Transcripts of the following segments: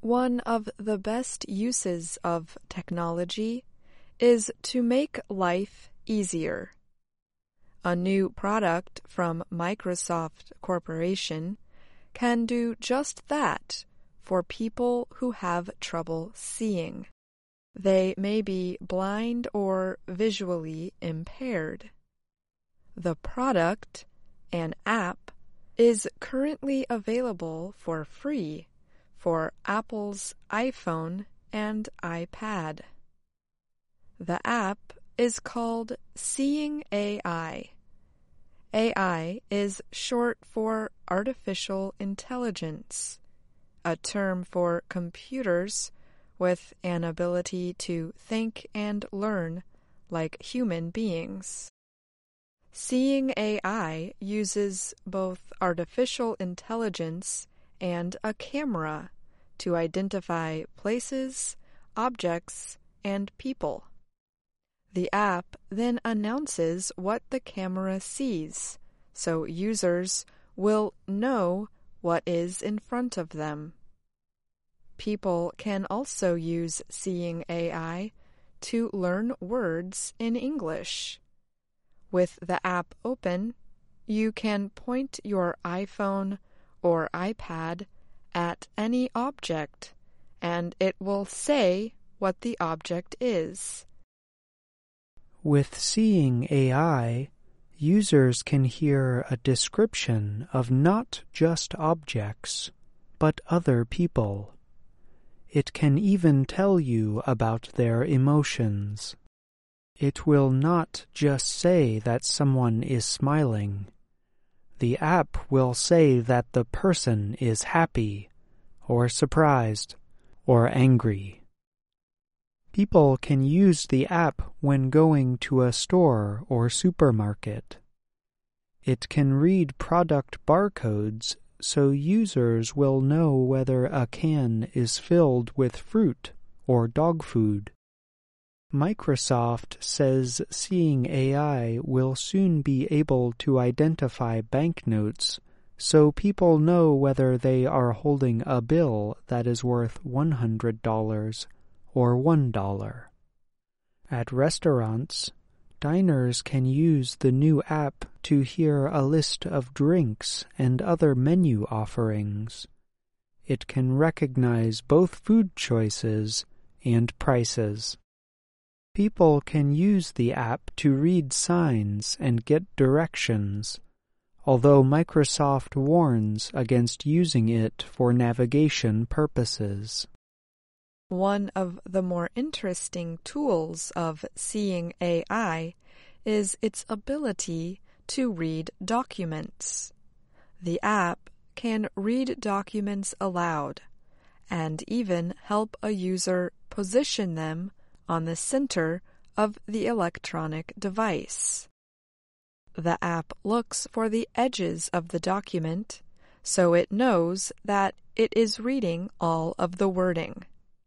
One of the best uses of technology is to make life easier. A new product from Microsoft Corporation can do just that for people who have trouble seeing. They may be blind or visually impaired. The product, an app, is currently available for free for Apple's iPhone and iPad. The app is called Seeing AI. AI is short for artificial intelligence, a term for computers with an ability to think and learn like human beings. Seeing AI uses both artificial intelligence and a camera to identify places, objects, and people. The app then announces what the camera sees, so users will know what is in front of them. People can also use Seeing AI to learn words in English. With the app open, you can point your iPhone or iPad at any object, and it will say what the object is. With Seeing AI, users can hear a description of not just objects, but other people. It can even tell you about their emotions. It will not just say that someone is smiling. The app will say that the person is happy, or surprised, or angry. People can use the app when going to a store or supermarket. It can read product barcodes so users will know whether a can is filled with fruit or dog food. Microsoft says Seeing AI will soon be able to identify banknotes so people know whether they are holding a bill that is worth $100 or $1. At restaurants, diners can use the new app to hear a list of drinks and other menu offerings. It can recognize both food choices and prices. People can use the app to read signs and get directions, although Microsoft warns against using it for navigation purposes. One of the more interesting tools of Seeing AI is its ability to read documents. The app can read documents aloud and even help a user position them on the center of the electronic device. The app looks for the edges of the document so it knows that it is reading all of the wording.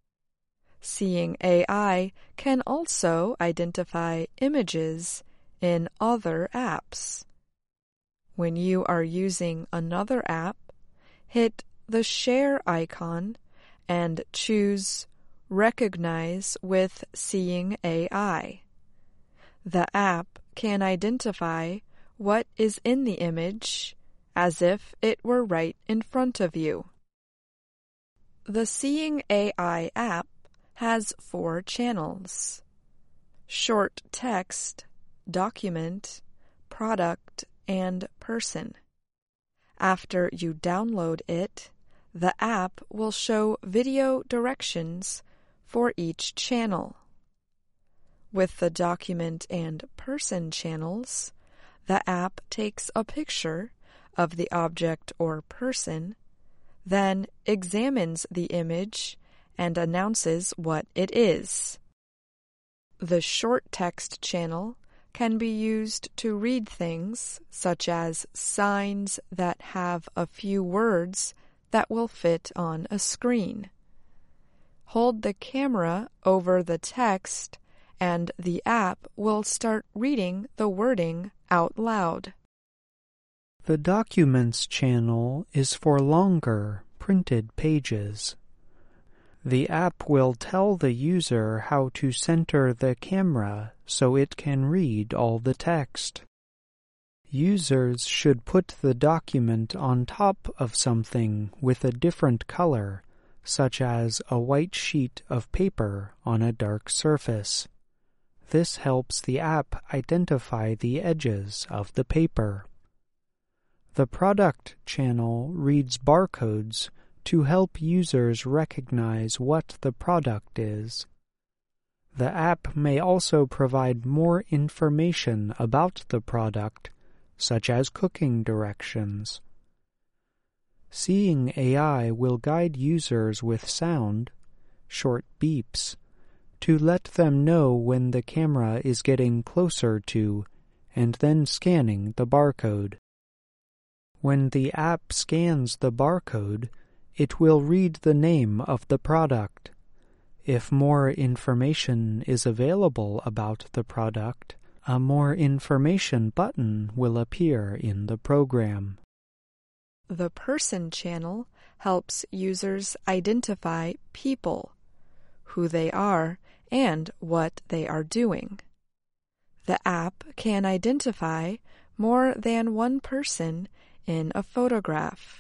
Seeing AI can also identify images in other apps. When you are using another app, hit the share icon and choose Recognize with Seeing AI. The app can identify what is in the image as if it were right in front of you. The Seeing AI app has 4 channels: short text, document, product, and person. After you download it, the app will show video directions for each channel. With the document and person channels, the app takes a picture of the object or person, then examines the image and announces what it is. The short text channel can be used to read things such as signs that have a few words that will fit on a screen. Hold the camera over the text and the app will start reading the wording out loud. The Documents channel is for longer, printed pages. The app will tell the user how to center the camera so it can read all the text. Users should put the document on top of something with a different color, such as a white sheet of paper on a dark surface. This helps the app identify the edges of the paper. The product channel reads barcodes to help users recognize what the product is. The app may also provide more information about the product, such as cooking directions. Seeing AI will guide users with sound, short beeps, to let them know when the camera is getting closer to and then scanning the barcode. When the app scans the barcode, it will read the name of the product. If more information is available about the product, a More Information button will appear in the program. The Person channel helps users identify people, who they are, and what they are doing. The app can identify more than one person in a photograph.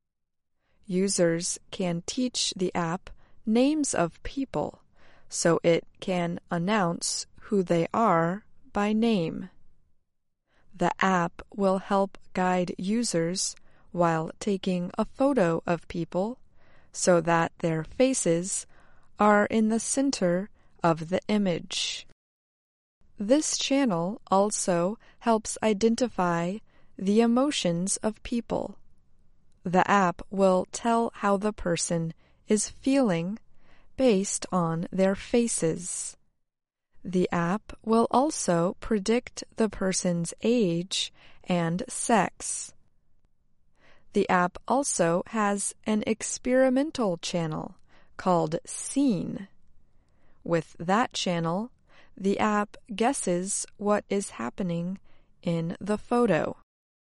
Users can teach the app names of people so it can announce who they are by name. The app will help guide users while taking a photo of people so that their faces are in the center of the image. This channel also helps identify the emotions of people. The app will tell how the person is feeling based on their faces. The app will also predict the person's age and sex. The app also has an experimental channel called Scene. With that channel, the app guesses what is happening in the photo.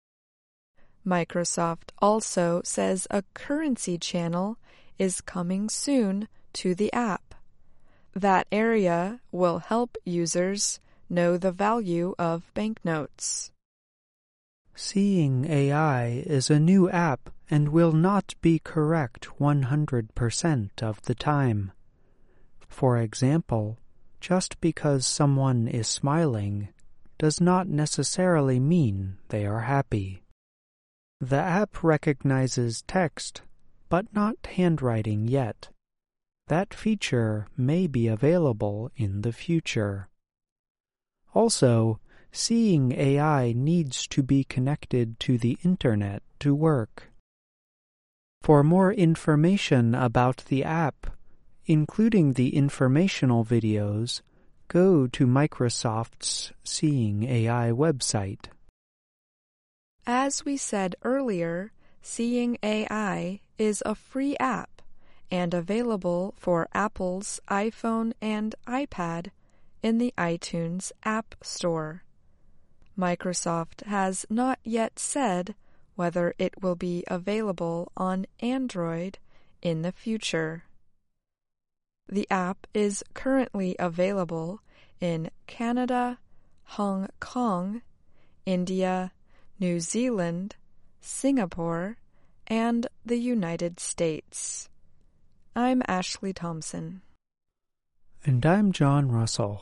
Microsoft also says a currency channel is coming soon to the app. That area will help users know the value of banknotes. Seeing AI is a new app and will not be correct 100% of the time. For example, just because someone is smiling does not necessarily mean they are happy. The app recognizes text, but not handwriting yet. That feature may be available in the future. Also, seeing AI needs to be connected to the Internet to work. For more information about the app, including the informational videos, go to Microsoft's Seeing AI website. As we said earlier, Seeing AI is a free app and available for Apple's iPhone and iPad in the iTunes App Store. Microsoft has not yet said whether it will be available on Android in the future. The app is currently available in Canada, Hong Kong, India, New Zealand, Singapore, and the United States. I'm Ashley Thompson. And I'm John Russell.